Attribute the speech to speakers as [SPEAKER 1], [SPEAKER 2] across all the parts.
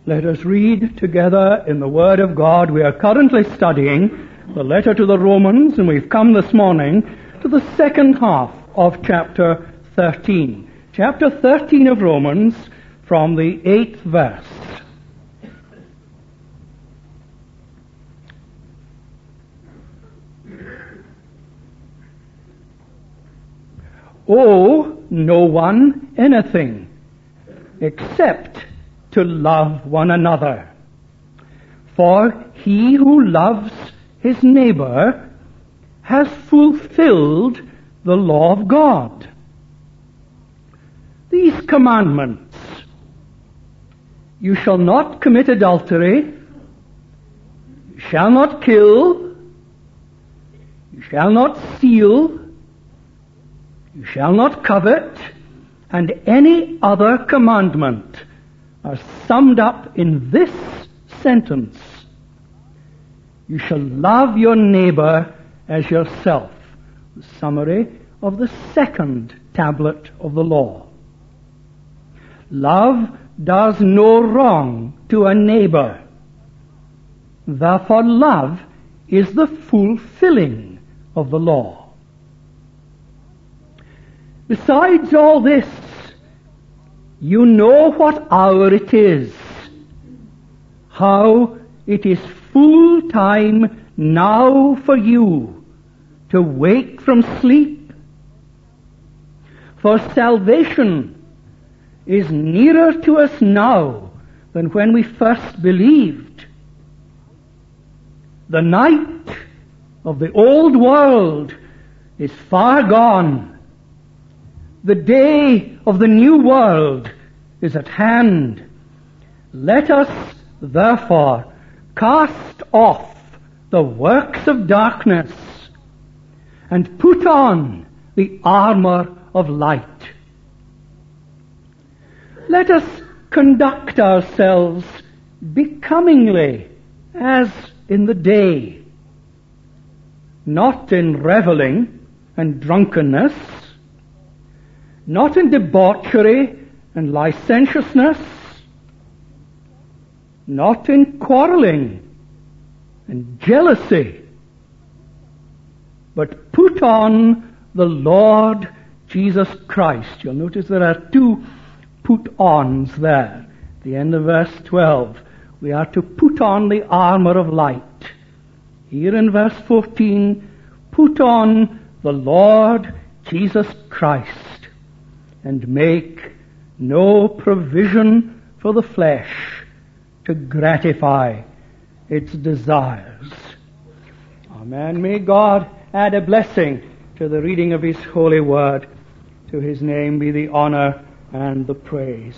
[SPEAKER 1] Let us read together in the Word of God. We are currently studying the letter to the Romans, and we've come this morning to the second half of chapter 13. Chapter 13 of Romans, from the 8th verse. Owe no one anything except to love one another. For he who loves his neighbor has fulfilled the law of God. These commandments: you shall not commit adultery, you shall not kill, you shall not steal, you shall not covet, and any other commandment are summed up in this sentence: you shall love your neighbor as yourself. The summary of the second tablet of the law. Love does no wrong to a neighbor. Therefore, love is the fulfilling of the law. Besides all this, you know what hour it is, how it is full time now for you to wake from sleep. For salvation is nearer to us now than when we first believed. The night of the old world is far gone. The day of the new world is at hand. Let us, therefore, cast off the works of darkness and put on the armor of light. Let us conduct ourselves becomingly as in the day, not in reveling and drunkenness, not in debauchery and licentiousness, not in quarreling and jealousy, but put on the Lord Jesus Christ. You'll notice there are two put-ons there. At the end of verse 12, we are to put on the armor of light. Here in verse 14, put on the Lord Jesus Christ, and make no provision for the flesh to gratify its desires. Amen. May God add a blessing to the reading of His holy word. To His name be the honor and the praise.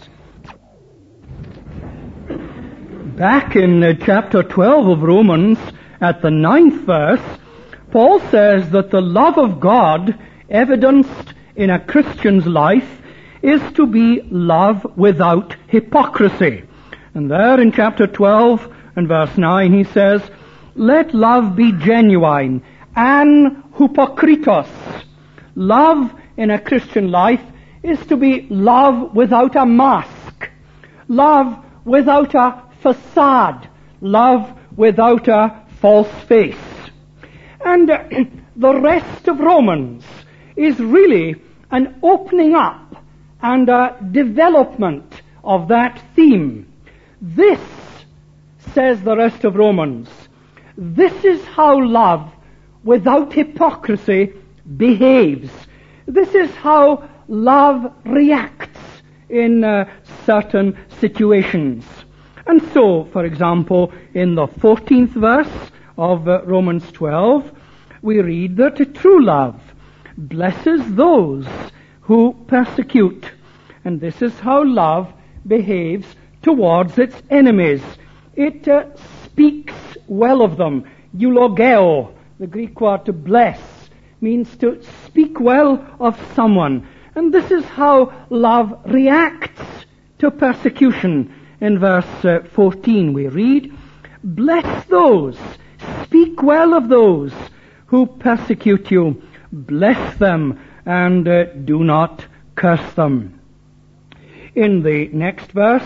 [SPEAKER 1] Back in chapter 12 of Romans, at the 9th verse, Paul says that the love of God evidenced in a Christian's life is to be love without hypocrisy. And there in chapter 12 and verse 9 he says, let love be genuine, an hypokritos. Love in a Christian life is to be love without a mask, love without a facade, love without a false face. And the rest of Romans is really an opening up and a development of that theme. This, says the rest of Romans, this is how love without hypocrisy behaves. This is how love reacts in certain situations. And so, for example, in the 14th verse of Romans 12, we read that true love blesses those who persecute. And this is how love behaves towards its enemies. It speaks well of them. Eulogeo, the Greek word to bless, means to speak well of someone. And this is how love reacts to persecution. In verse 14 we read, bless those, speak well of those who persecute you. Bless them and do not curse them. In the next verse,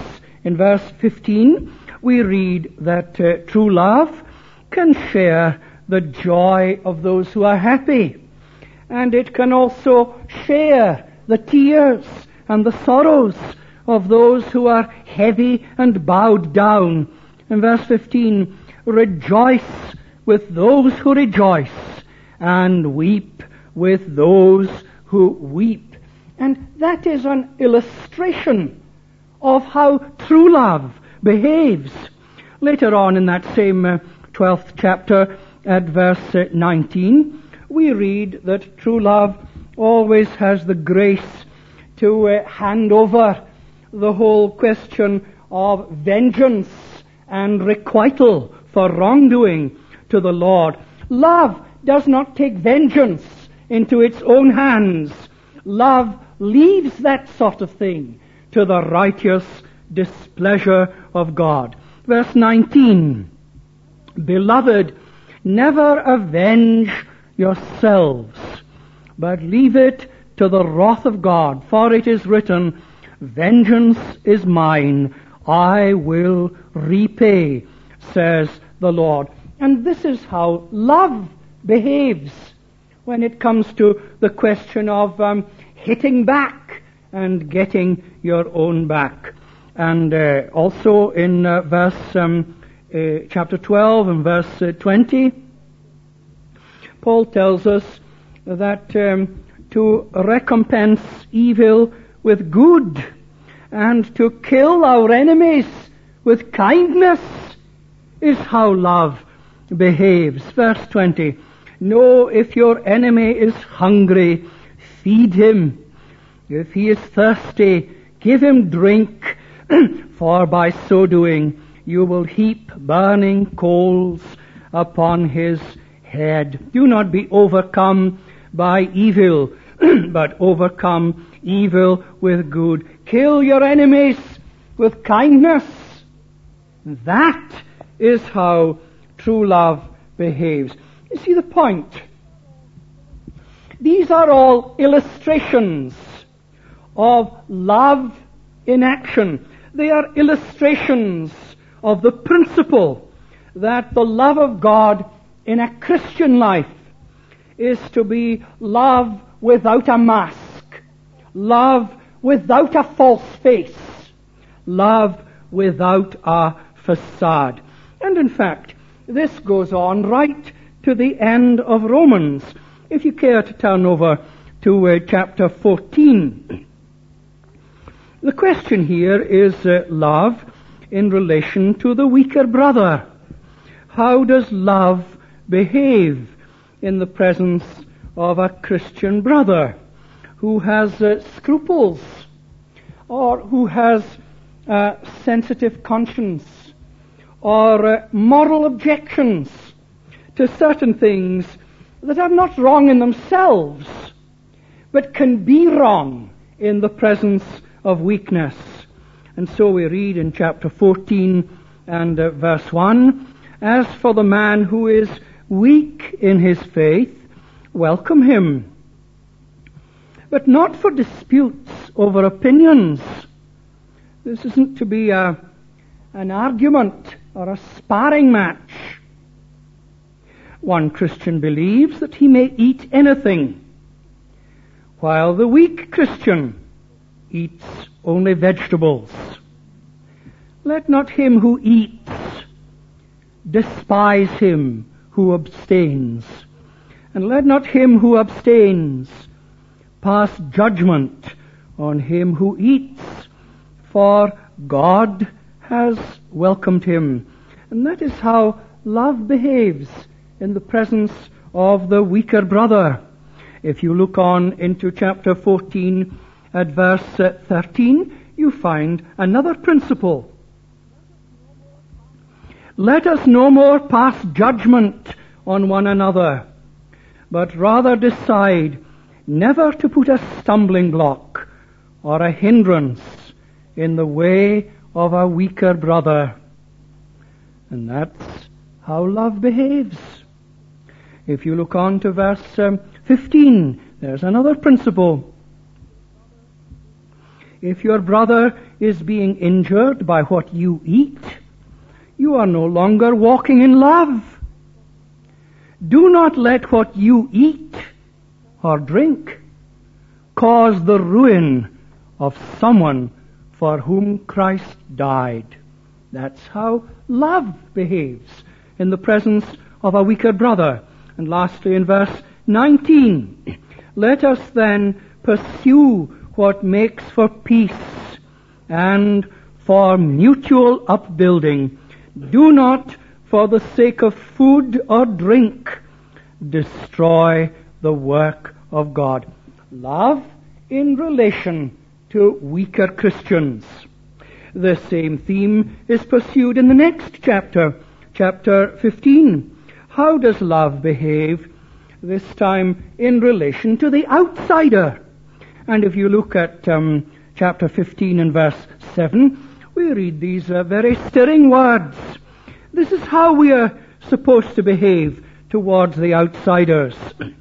[SPEAKER 1] In verse 15, we read that true love can share the joy of those who are happy. And it can also share the tears and the sorrows of those who are heavy and bowed down. In verse 15, rejoice with those who rejoice, and weep with those who weep. And that is an illustration of how true love behaves. Later on in that same 12th chapter, at verse 19, we read that true love always has the grace to hand over the whole question of vengeance and requital for wrongdoing to the Lord. Love does not take vengeance into its own hands. Love leaves that sort of thing to the righteous displeasure of God. Verse 19, Beloved, never avenge yourselves, but leave it to the wrath of God, for it is written, Vengeance is mine, I will repay, says the Lord. And this is how love behaves when it comes to the question of hitting back and getting your own back. And also in chapter 12 and verse 20, Paul tells us that to recompense evil with good and to kill our enemies with kindness is how love behaves. Verse 20, Know if your enemy is hungry, feed him. If he is thirsty, give him drink, for by so doing you will heap burning coals upon his head. Do not be overcome by evil, but overcome evil with good. Kill your enemies with kindness. That is how true love behaves. You see the point? These are all illustrations of love in action. They are illustrations of the principle that the love of God in a Christian life is to be love without a mask, love without a false face, love without a facade. And in fact, this goes on right to the end of Romans. If you care to turn over to chapter 14. The question here is love in relation to the weaker brother. How does love behave in the presence of a Christian brother who has scruples or who has a sensitive conscience or moral objections to certain things that are not wrong in themselves but can be wrong in the presence of weakness? And so we read in chapter 14 and verse 1, As for the man who is weak in his faith, welcome him, but not for disputes over opinions. This isn't to be an argument or a sparring match. One Christian believes that he may eat anything, while the weak Christian eats only vegetables. Let not him who eats despise him who abstains, and let not him who abstains pass judgment on him who eats, for God has welcomed him. And that is how love behaves in the presence of the weaker brother. If you look on into chapter 14 at verse 13, you find another principle. Let us no more pass judgment on one another, but rather decide never to put a stumbling block or a hindrance in the way of a weaker brother. And that's how love behaves. If you look on to verse 15, there's another principle. If your brother is being injured by what you eat, you are no longer walking in love. Do not let what you eat or drink cause the ruin of someone for whom Christ died. That's how love behaves in the presence of a weaker brother. And lastly, in verse 19, let us then pursue what makes for peace and for mutual upbuilding. Do not, for the sake of food or drink, destroy the work of God. Love in relation to weaker Christians. The same theme is pursued in the next chapter, chapter 15. How does love behave? This time in relation to the outsider. And if you look at chapter 15 and verse 7, we read these very stirring words. This is how we are supposed to behave towards the outsiders.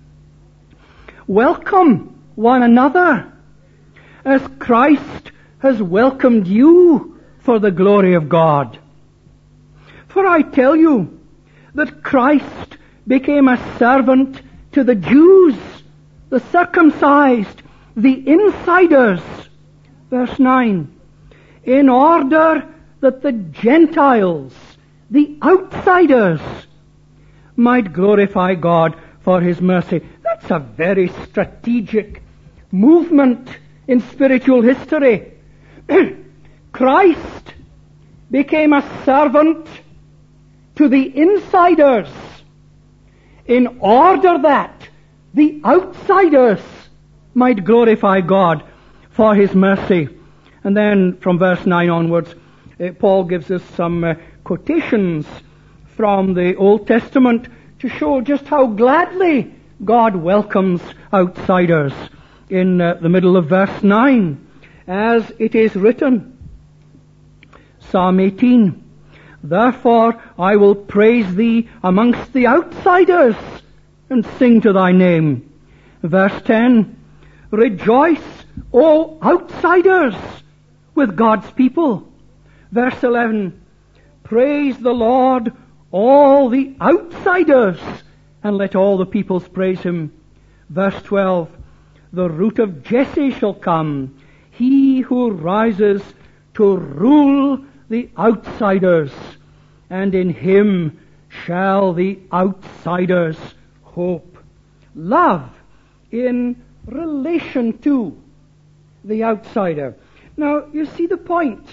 [SPEAKER 1] Welcome one another as Christ has welcomed you for the glory of God. For I tell you that Christ became a servant to the Jews, the circumcised, the insiders. Verse 9. In order that the Gentiles, the outsiders, might glorify God for His mercy. That's a very strategic movement in spiritual history. Christ became a servant to the insiders in order that the outsiders might glorify God for His mercy. And then from verse 9 onwards, Paul gives us some quotations from the Old Testament to show just how gladly God welcomes outsiders. In the middle of verse 9, as it is written, Psalm 18, therefore I will praise thee amongst the outsiders and sing to thy name. Verse 10, rejoice, O outsiders, with God's people. Verse 11, praise the Lord, all the outsiders, and let all the peoples praise Him. Verse 12, the root of Jesse shall come, he who rises to rule the outsiders, and in him shall the outsiders hope. Love in relation to the outsider. Now, you see the point.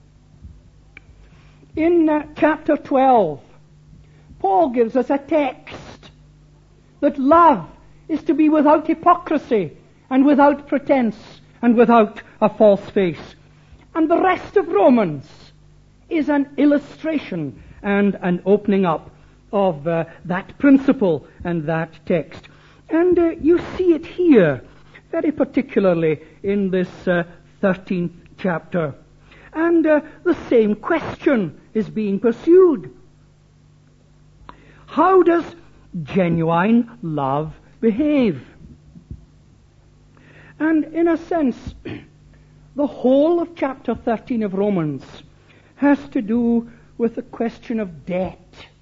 [SPEAKER 1] In chapter 12, Paul gives us a text that love is to be without hypocrisy and without pretense and without a false face. And the rest of Romans is an illustration and an opening up of that principle and that text. And you see it here, very particularly in this 13th chapter. And the same question is being pursued. How does genuine love behave? And in a sense, the whole of chapter 13 of Romans has to do with the question of debt.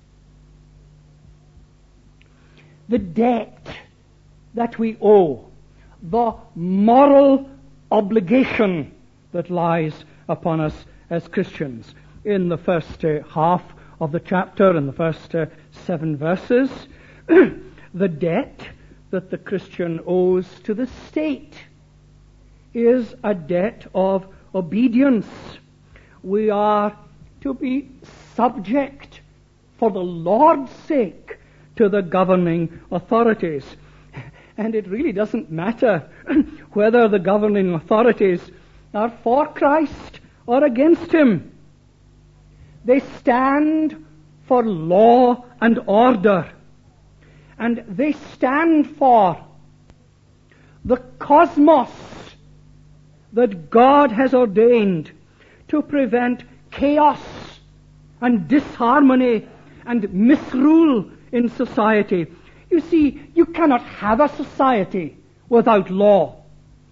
[SPEAKER 1] The debt that we owe, the moral obligation that lies upon us as Christians. In the first half of the chapter, in the first 7 verses, the debt that the Christian owes to the state is a debt of obedience. We are to be subject for the Lord's sake to the governing authorities. And it really doesn't matter whether the governing authorities are for Christ or against Him. They stand for law and order. And they stand for the cosmos that God has ordained to prevent chaos and disharmony and misrule in society. You see, you cannot have a society without law.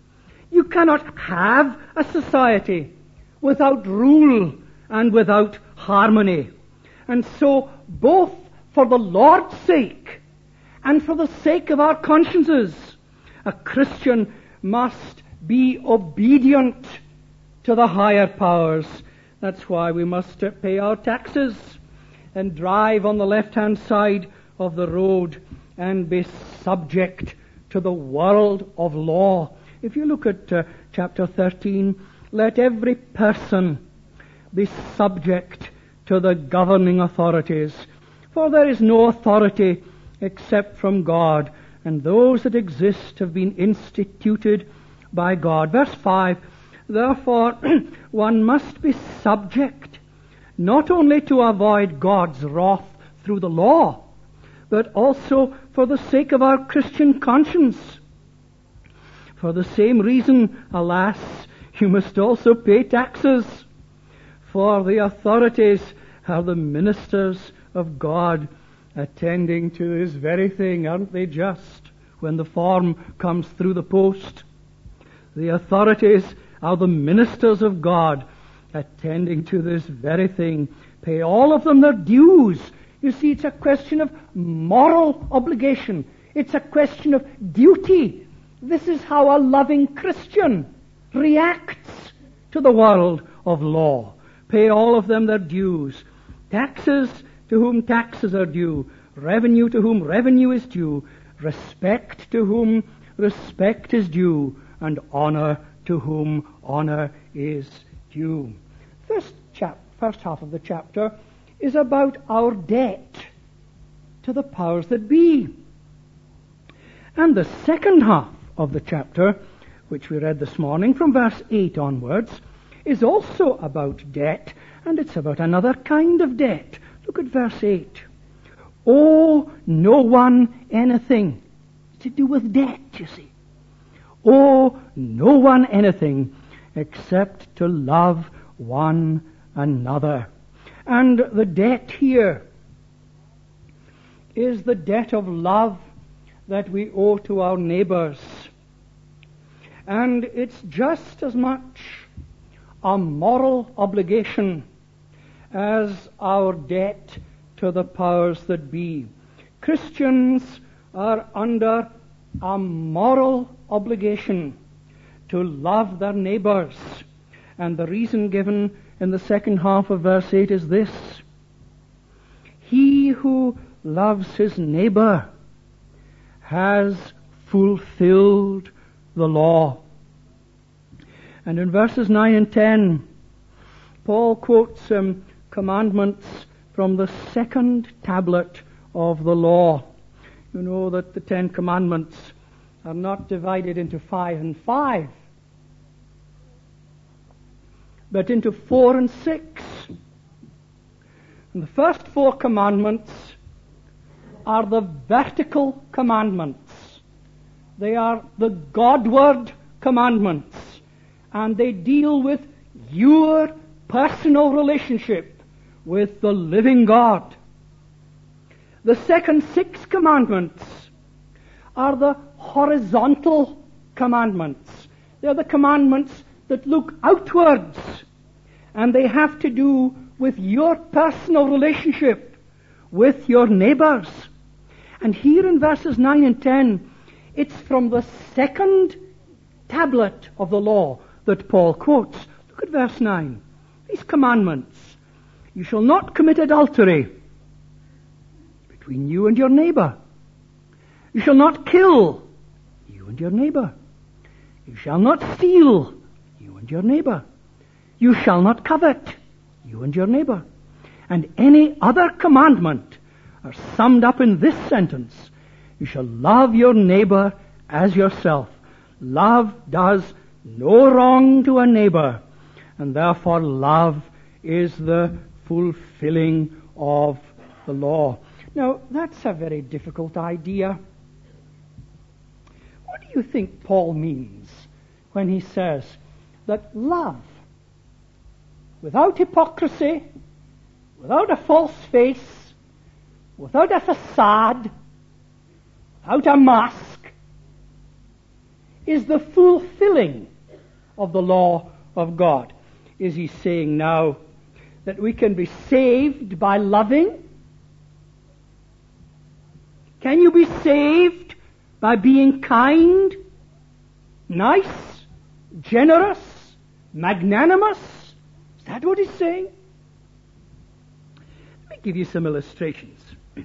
[SPEAKER 1] You cannot have a society without rule and without harmony. And so, both for the Lord's sake and for the sake of our consciences, a Christian must be obedient to the higher powers. That's why we must pay our taxes and drive on the left-hand side of the road and be subject to the world of law. If you look at chapter 13, let every person be subject to the governing authorities, for there is no authority except from God, and those that exist have been instituted by God. Verse 5, therefore one must be subject, not only to avoid God's wrath through the law, but also for the sake of our Christian conscience. For the same reason, alas, you must also pay taxes, for the authorities are the ministers of God, attending to this very thing, aren't they just, when the form comes through the post? The authorities are the ministers of God, attending to this very thing. Pay all of them their dues. You see, it's a question of moral obligation. It's a question of duty. This is how a loving Christian reacts to the world of law. Pay all of them their dues. Taxes to whom taxes are due. Revenue to whom revenue is due. Respect to whom respect is due. And honor to whom honor is due. First half of the chapter is about our debt to the powers that be. And the second half of the chapter, which we read this morning from verse 8 onwards, is also about debt, and it's about another kind of debt. Look at verse 8. Owe no one anything. It's to do with debt, you see. Owe no one anything except to love one another. And the debt here is the debt of love that we owe to our neighbors. And it's just as much a moral obligation as our debt to the powers that be. Christians are under a moral obligation to love their neighbors. And the reason given in the second half of verse 8 is this: he who loves his neighbor has fulfilled the law. And in verses 9 and 10, Paul quotes commandments from the second tablet of the law. You know that the 10 commandments are not divided into 5 and 5, but into 4 and 6. And the first 4 commandments are the vertical commandments. They are the Godward commandments, and they deal with your personal relationship with the living God. The second 6 commandments are the horizontal commandments. They're the commandments that look outwards, and they have to do with your personal relationship with your neighbors. And here in verses 9 and 10, it's from the second tablet of the law that Paul quotes. Look at verse 9. These commandments: you shall not commit adultery between you and your neighbor. You shall not kill, you and your neighbor. You shall not steal, you and your neighbor. You shall not covet, you and your neighbor. And any other commandment are summed up in this sentence: you shall love your neighbor as yourself. Love does no wrong to a neighbor, and therefore love is the fulfilling of the law. Now, that's a very difficult idea. What do you think Paul means when he says that love, without hypocrisy, without a false face, without a facade, without a mask, is the fulfilling of the law of God. Is he saying now that we can be saved by loving? Can you be saved by being kind, nice, generous, magnanimous? Is that what he's saying? Let me give you some illustrations.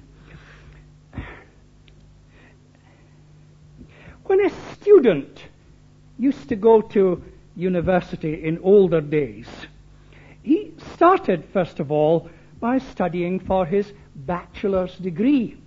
[SPEAKER 1] When a student used to go to university in older days, he started, first of all, by studying for his bachelor's degree.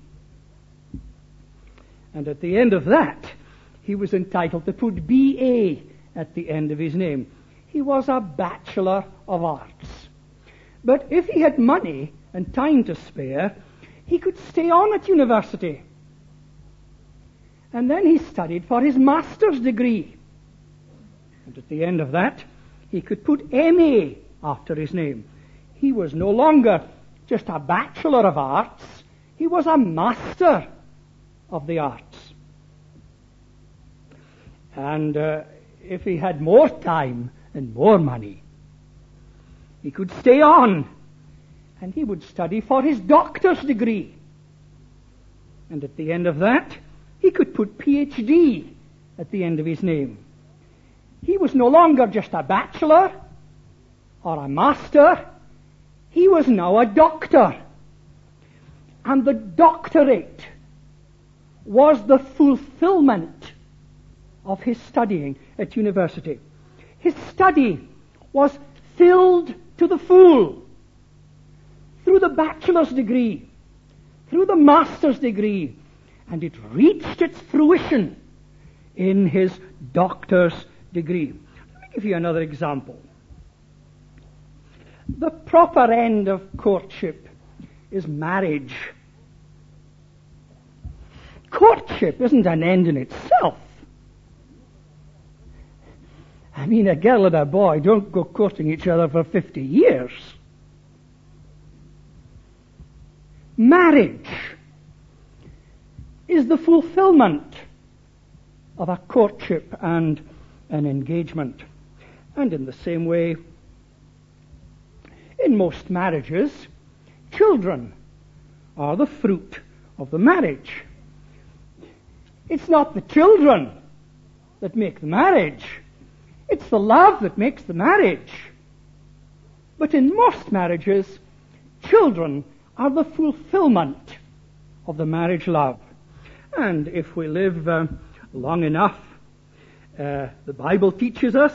[SPEAKER 1] And at the end of that, he was entitled to put B.A. at the end of his name. He was a Bachelor of Arts. But if he had money and time to spare, he could stay on at university. And then he studied for his master's degree. And at the end of that, he could put M.A. after his name. He was no longer just a Bachelor of Arts, he was a Master of the Arts. And if he had more time and more money, he could stay on and he would study for his doctor's degree. And at the end of that, he could put PhD at the end of his name. He was no longer just a bachelor or a master. He was now a doctor. And the doctorate was the fulfillment of his studying at university. His study was filled to the full through the bachelor's degree, through the master's degree, and it reached its fruition in his doctor's degree. Let me give you another example. The proper end of courtship is marriage. Courtship isn't an end in itself. I mean, a girl and a boy don't go courting each other for 50 years. Marriage is the fulfillment of a courtship and an engagement. And in the same way, in most marriages, children are the fruit of the marriage. It's not the children that make the marriage. It's the love that makes the marriage. But in most marriages, children are the fulfillment of the marriage love. And if we live long enough, the Bible teaches us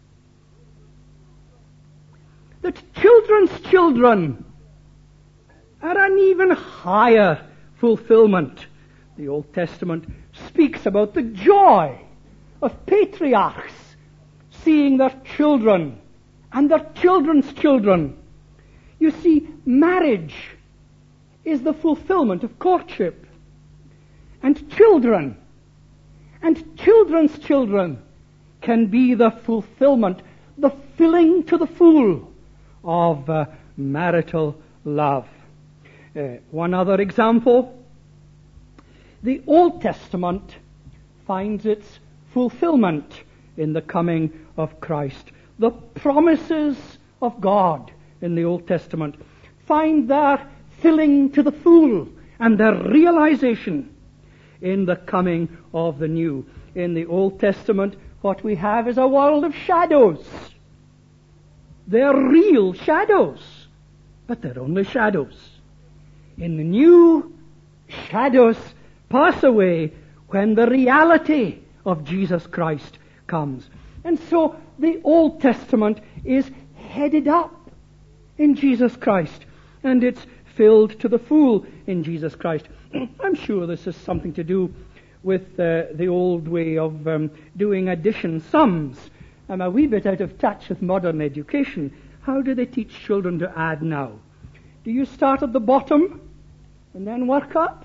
[SPEAKER 1] that children's children are an even higher fulfillment. The Old Testament speaks about the joy of patriarchs seeing their children and their children's children. You see, marriage is the fulfillment of courtship. And children and children's children can be the fulfillment, the filling to the full of marital love. One other example. The Old Testament finds its fulfillment in the coming of Christ. The promises of God in the Old Testament find their filling to the full and their realization in the coming of the new. In the Old Testament, what we have is a world of shadows. They're real shadows, but they're only shadows. In the new, shadows pass away when the reality of Jesus Christ comes. And so the Old Testament is headed up in Jesus Christ, and it's filled to the full in Jesus Christ. I'm sure this has something to do with the old way of doing addition sums. I'm a wee bit out of touch with modern education. How do they teach children to add now? Do you start at the bottom and then work up?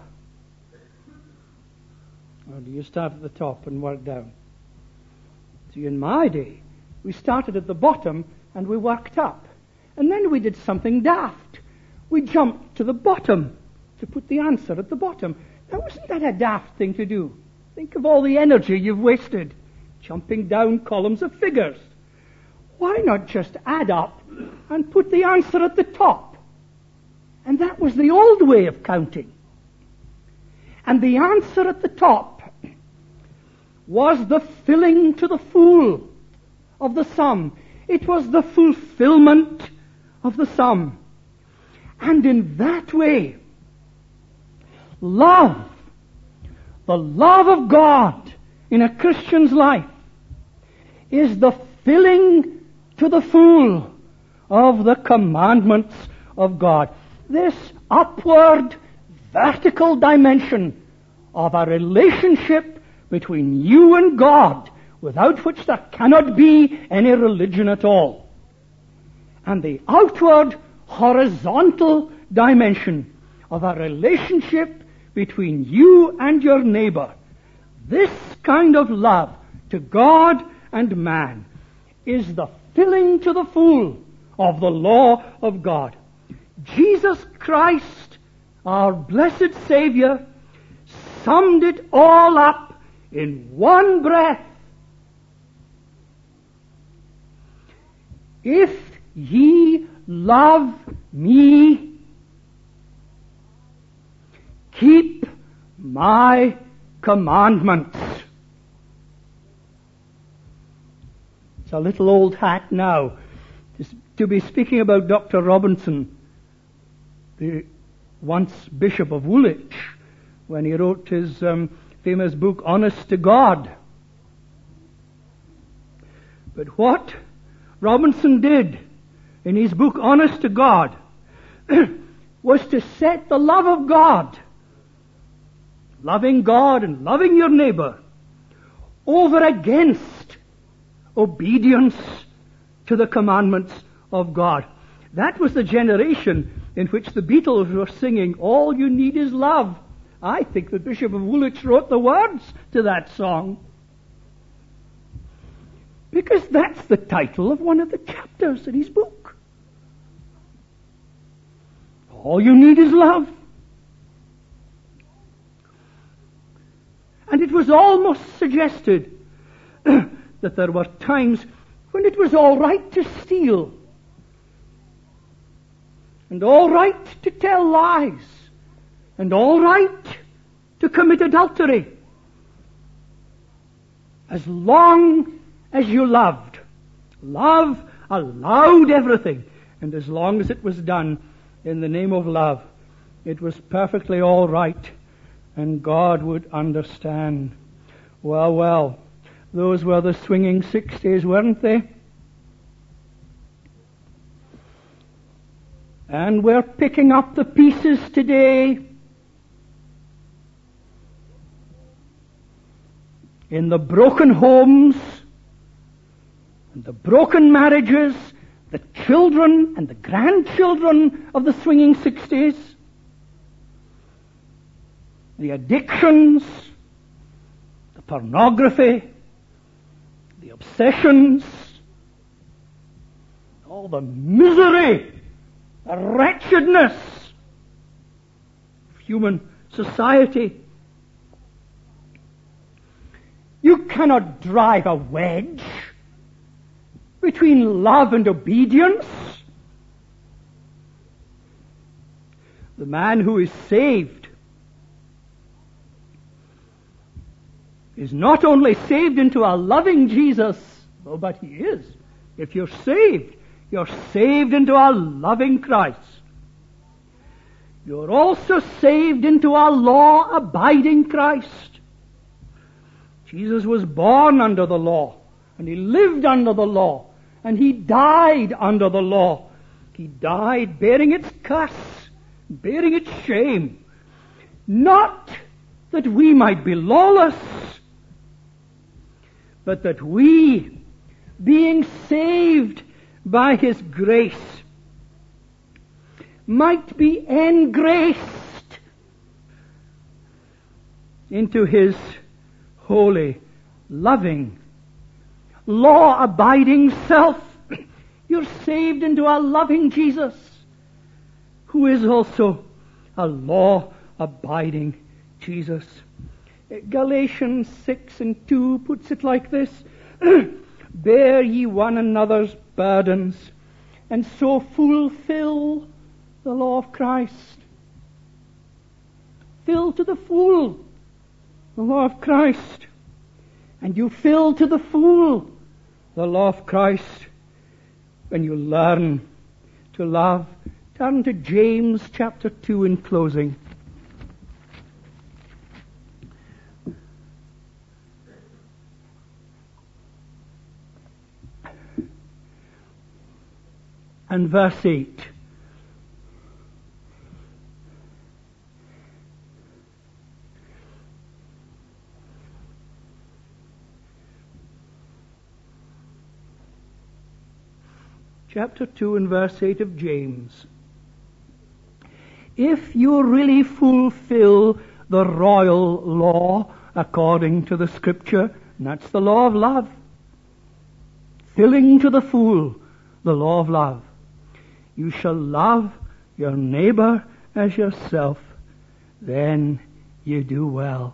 [SPEAKER 1] Or do you start at the top and work down? See, in my day, we started at the bottom and we worked up. And then we did something daft. We jumped to the bottom to put the answer at the bottom. Now, isn't that a daft thing to do? Think of all the energy you've wasted jumping down columns of figures. why not just add up and put the answer at the top? And that was the old way of counting. And the answer at the top was the filling to the full of the sum. It was the fulfillment of the sum. And in that way, love, the love of God in a Christian's life, is the filling to the full of the commandments of God. This upward, vertical dimension of a relationship between you and God, without which there cannot be any religion at all. And the outward, horizontal dimension of a relationship between you and your neighbor. This kind of love to God and man is the filling to the full of the law of God. Jesus Christ, our blessed Savior, summed it all up in one breath. If ye love me, keep my commandments. It's a little old hat now to be speaking about Dr. Robinson, the once Bishop of Woolwich, when he wrote his famous book, Honest to God. But what Robinson did in his book, Honest to God, was to set the love of God, loving God and loving your neighbor, over against obedience to the commandments of God. That was the generation in which the Beatles were singing, All You Need Is Love. I think the Bishop of Woolwich wrote the words to that song, because that's the title of one of the chapters in his book. All you need is love. And it was almost suggested that there were times when it was all right to steal, and all right to tell lies, and all right to commit adultery, as long as you loved. Love allowed everything, and as long as it was done in the name of love, it was perfectly all right, and God would understand. Well, those were the swinging 60s, weren't they? And we're picking up the pieces today in the broken homes and the broken marriages, the children and the grandchildren of the swinging 60s, the addictions, the pornography, the obsessions, all the misery, the wretchedness of human society. You cannot drive a wedge between love and obedience. The man who is saved is not only saved into a loving Jesus, oh, but he is. If you're saved into a loving Christ. You're also saved into a law-abiding Christ. Jesus was born under the law, and he lived under the law, and he died under the law. He died bearing its curse, bearing its shame. Not that we might be lawless, but that we, being saved by his grace, might be engraced into his holy, loving, law-abiding self. You're saved into a loving Jesus, who is also a law-abiding Jesus. Galatians 6:2 puts it like this: Bear ye one another's burdens, and so fulfill the law of Christ. Fill to the full the law of Christ. And you fill to the full the law of Christ when you learn to love. Turn to James chapter 2 in closing. And verse 8. Chapter 2 and verse 8 of James. If you really fulfill the royal law according to the Scripture, and that's the law of love, filling to the full the law of love, you shall love your neighbor as yourself, then you do well.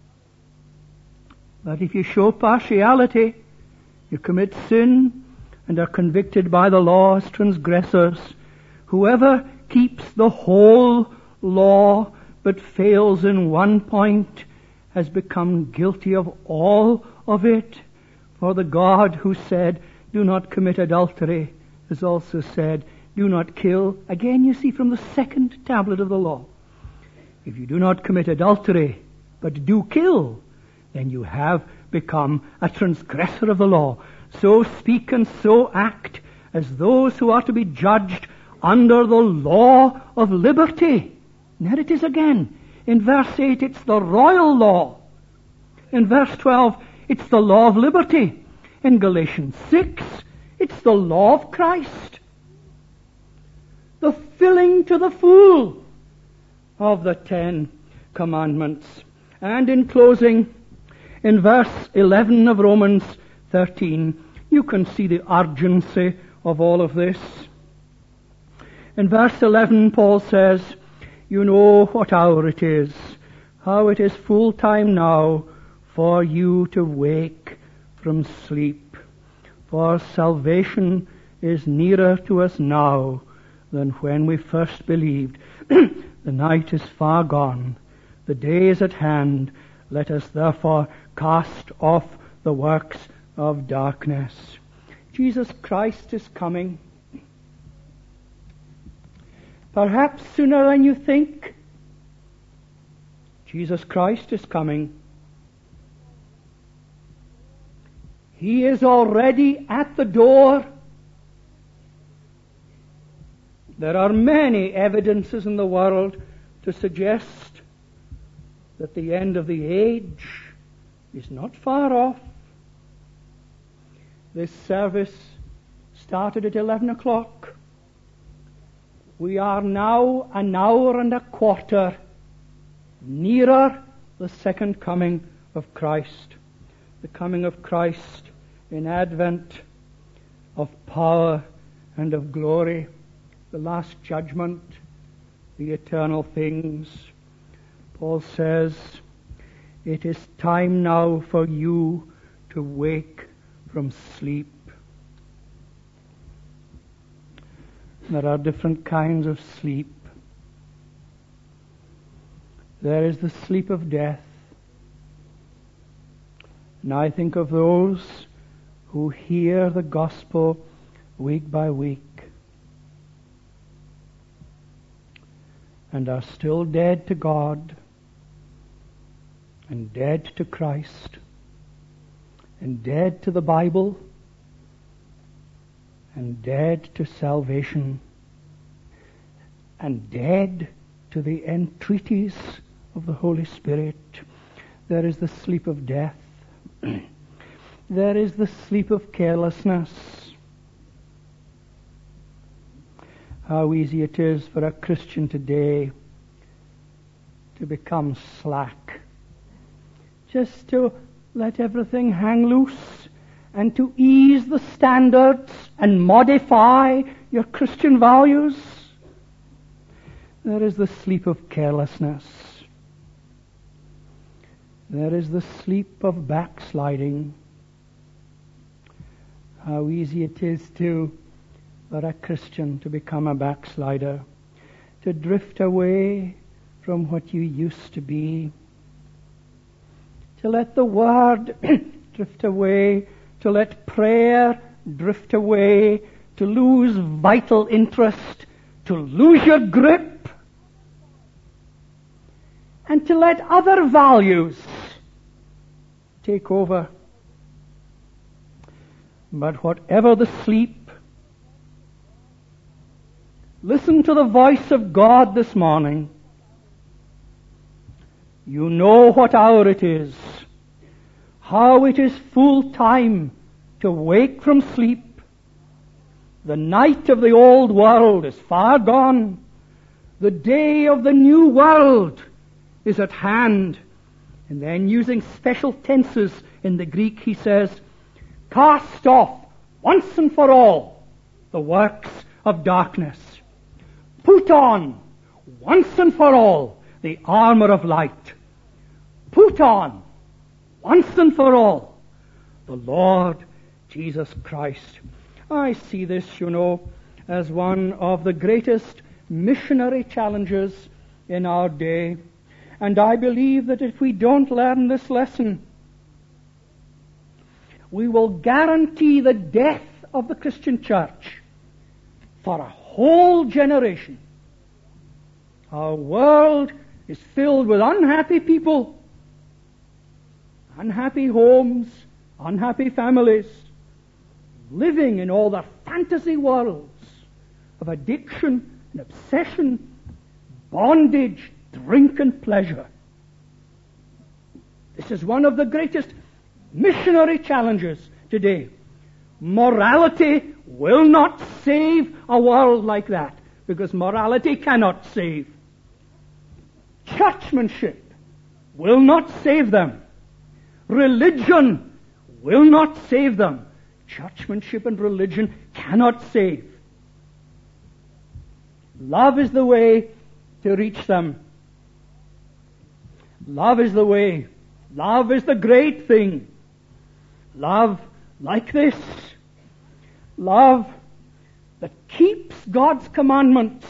[SPEAKER 1] But if you show partiality, you commit sin, and are convicted by the law as transgressors. Whoever keeps the whole law but fails in one point has become guilty of all of it. For the God who said, "Do not commit adultery," has also said, "Do not kill." Again, you see from the second tablet of the law. If you do not commit adultery, but do kill, then you have become a transgressor of the law. So speak and so act as those who are to be judged under the law of liberty. And there it is again. In verse 8, it's the royal law. In verse 12, it's the law of liberty. In Galatians 6, it's the law of Christ. The filling to the full of the 10 Commandments. And in closing, in verse 11 of Romans 13, you can see the urgency of all of this. In verse 11, Paul says, "You know what hour it is, how it is full time now for you to wake from sleep. For salvation is nearer to us now than when we first believed. The night is far gone, the day is at hand. Let us therefore cast off the works of darkness." Jesus Christ is coming. Perhaps sooner than you think. Jesus Christ is coming. He is already at the door. There are many evidences in the world to suggest that the end of the age is not far off. This service started at 11 o'clock. We are now an hour and a quarter nearer the second coming of Christ. The coming of Christ in advent of power and of glory, the last judgment, the eternal things. Paul says, it is time now for you to wake from sleep. There are different kinds of sleep. There is the sleep of death. And I think of those who hear the gospel week by week and are still dead to God and dead to Christ and dead to the Bible and dead to salvation and dead to the entreaties of the Holy Spirit. There is the sleep of death. There is the sleep of carelessness. How easy it is for a Christian today to become slack. Just to let everything hang loose and to ease the standards and modify your Christian values. There is the sleep of carelessness. There is the sleep of backsliding. how easy it is for a Christian to become a backslider, to drift away from what you used to be, to let the Word drift away, to let prayer drift away, to lose vital interest, to lose your grip, and to let other values take over. But whatever the sleep, listen to the voice of God this morning. You know what hour it is, how it is full time to wake from sleep. The night of the old world is far gone. The day of the new world is at hand. And then, using special tenses in the Greek, he says, cast off once and for all the works of darkness. Put on once and for all the armor of light. Put on once and for all the Lord Jesus Christ. I see this, as one of the greatest missionary challenges in our day. And I believe that if we don't learn this lesson, we will guarantee the death of the Christian church for a whole generation. Our world is filled with unhappy people, unhappy homes, unhappy families, living in all the fantasy worlds of addiction and obsession, bondage, drink and pleasure. This is one of the greatest missionary challenges today. Morality will not save a world like that, because morality cannot save. Churchmanship will not save them. Religion will not save them. Churchmanship and religion cannot save. Love is the way to reach them. Love is the way. Love is the great thing. Love like this. Love that keeps God's commandments,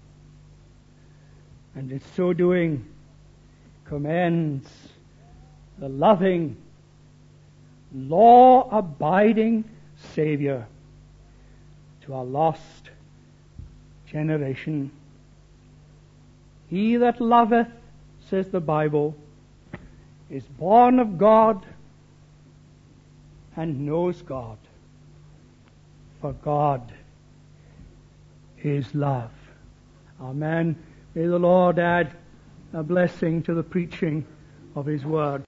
[SPEAKER 1] and in so doing commends the loving, law-abiding Savior to a lost generation. He that loveth, says the Bible, is born of God and knows God. For God is love. Amen. May the Lord add a blessing to the preaching of His Word.